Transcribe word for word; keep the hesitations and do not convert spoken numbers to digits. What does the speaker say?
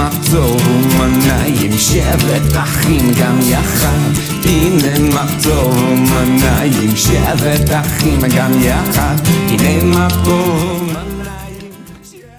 מה טוב ומה נעים, שבט אחים גם יחד. הנה מה טוב ומה נעים, שבט אחים גם יחד. הנה מה טוב